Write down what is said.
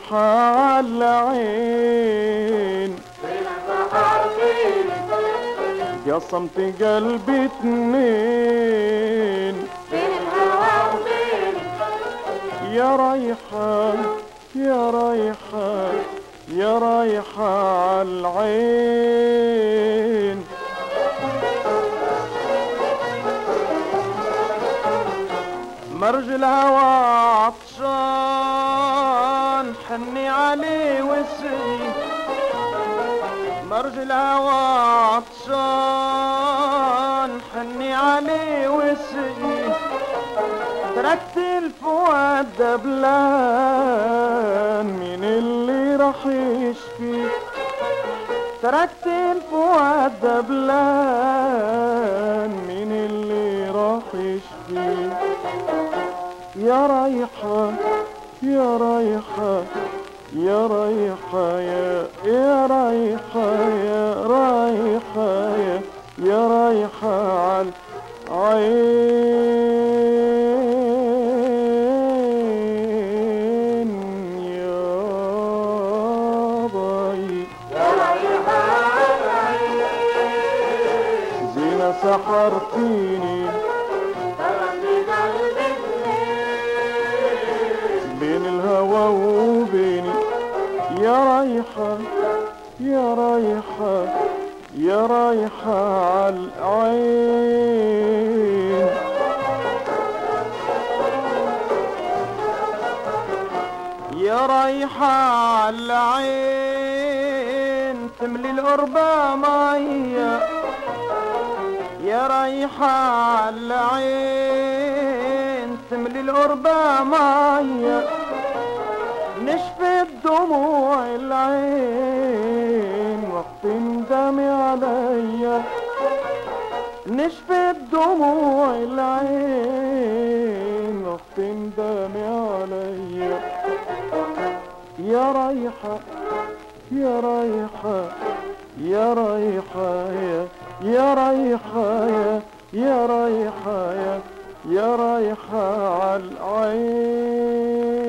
رايحة عالعين قسمت قلبي اتنين بين الهوى وبين يا رايحة يا رايحة يا رايحة عالعين مرج الهوى عطشان حني عليه وسقي مرج الهوى عطشان حني عليه وسقي تركت الفؤاد دبلان مين اللي راح يشفي تركت الفؤاد دبلان مين اللي راح يشفي يا رايحة يا رايحة يا رايحة يا رايحة يا رايحة يا رايحة عالعين يا ضي يا رايحة عالعين زينة سحرتيني طلبني قلبي بين الهوى وبيني يا رايحة يا رايحة يا رايحة عالعين يا رايحة عالعين تملي القربة مية يا رايحة عالعين تملي القربة مية نشفت دموع العين وقت ندمي عليا نشفت دموع العين وقت ندمي عليا يا رايحة يا رايحة يا رايحة يا رايحة يا رايحة يا رايحة عالعين